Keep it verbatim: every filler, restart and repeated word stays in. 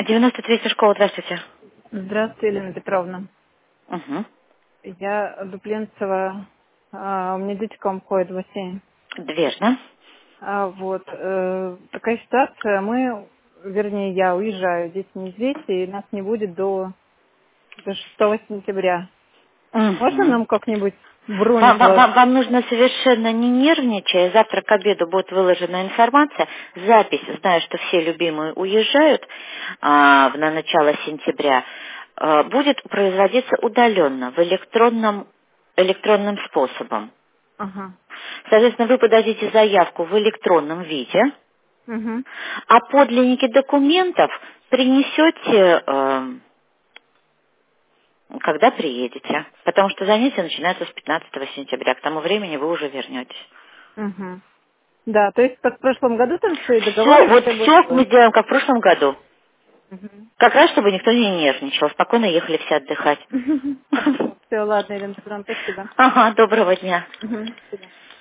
девяносто третья школа, здравствуйте. Здравствуйте, Елена Петровна. Угу. Я Дупленцева, а, у меня дети к вам ходят в бассейн. Верно. А, вот, э, такая ситуация, мы, вернее, я уезжаю, дети не здесь, и нас не будет до, до шестого сентября. Можно Угу. нам как-нибудь бронь Вам, вам- вам- отложить? вам нужно совершенно не нервничая. Завтра к обеду будет выложена информация. Запись, знаю, что все любимые уезжают а, в- на начало сентября, а, будет производиться удаленно, в электронном, электронным способом. Ага. Соответственно, вы подадите заявку в электронном виде, Угу. а подлинники документов принесете, э, когда приедете. Потому что занятия начинаются с пятнадцатого сентября. К тому времени вы уже вернетесь. Угу. Да, то есть как в прошлом году там все, и договор, Все, и вот все будет все мы такое. сделаем, как в прошлом году. Угу. Как раз, чтобы никто не нервничал. Спокойно ехали все отдыхать. Хорошо. Все, ладно, Елена Петровна, спасибо. Ага, доброго дня. Угу. Спасибо.